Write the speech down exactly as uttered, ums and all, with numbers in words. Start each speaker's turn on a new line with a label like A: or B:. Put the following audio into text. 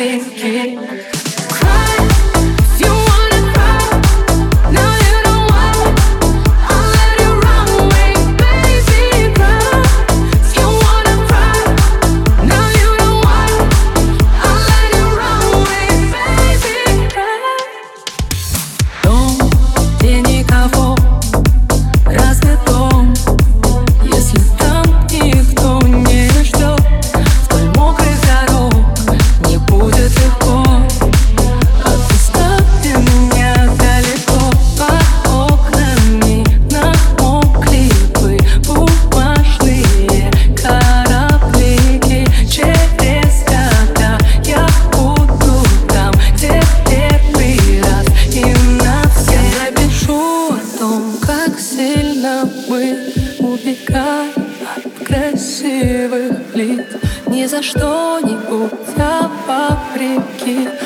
A: реки. Cry if you wanna cry. No, you don't want. I'll let you run away, baby. Cry if you wanna cry. No, you don't want. I'll let you run away, baby. Cry. Дом, где никого, разве дом, если там никто не ждет? Вдоль мокрых дорог не будет легко. Оставьте меня далеко. Под окнами намокли бы бумажные кораблики. Через года я буду там, где первый раз. И навсегда напишу о том, как сильно мы убегаем от красивых лиц. Ни за что-нибудь, а вопреки.